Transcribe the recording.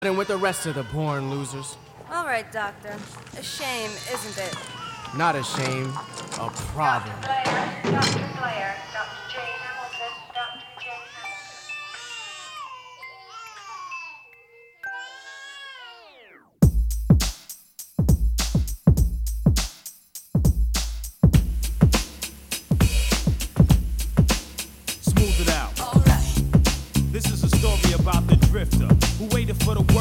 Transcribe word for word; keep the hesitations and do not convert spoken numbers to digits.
And with the rest of the born losers. All right, Doctor. A shame, isn't it? Not a shame, a problem. Doctor Blair, Doctor Blair, Doctor J. Hamilton, Doctor J. Smooth it out. All right. This is a story about the drifter who waited for the work.